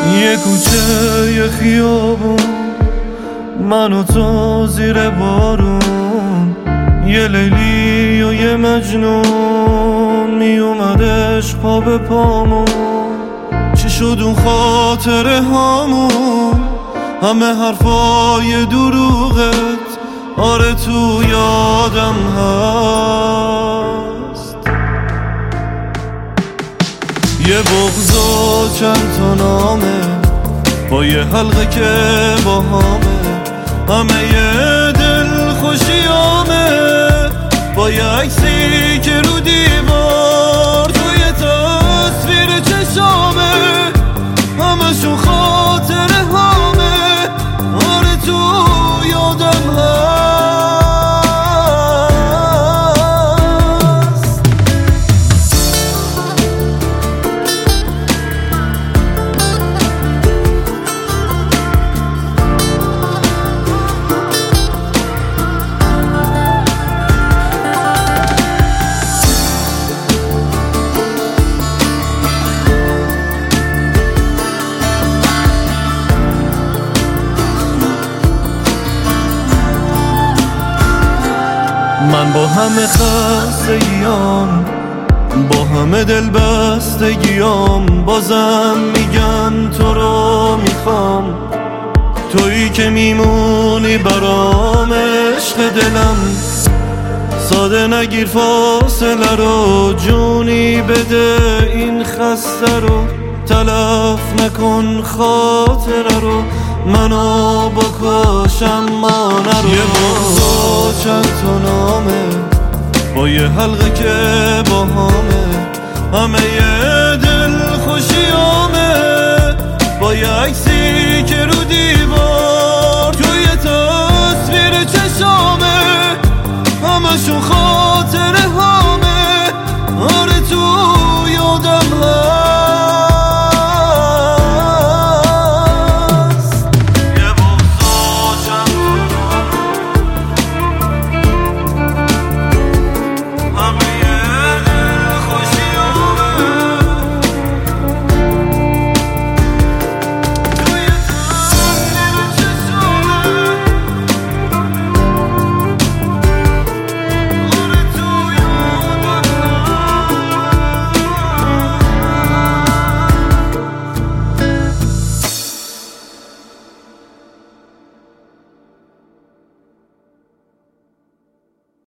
یه کوچه یه خیابون، من و تو زیر بارون، یه لیلی و یه مجنون، می اومدش پا به پامون. چی شد اون خاطره هامون؟ همه حرفای دروغت آره تو یادم هست. یه بغض و چند تا نامه با یه حلقه که با همه یه دل خوشیامه، با یه عکسی که رو دیوار توی تصویر چشامه، همشون خاطره هامه آره تو یادم هست. من با همه خستگیام، با همه دل بستگیام، بازم میگم تو رو میخوام، تویی که میمونی برام عشق دلم. ساده نگیر فاصله رو، جونی بده این خسته رو، تلف نکن خاطره رو، منو بکشم مانه رو. یه بغض و چند تا نامه با یه حلقه که با همه یه دل خوشیامه،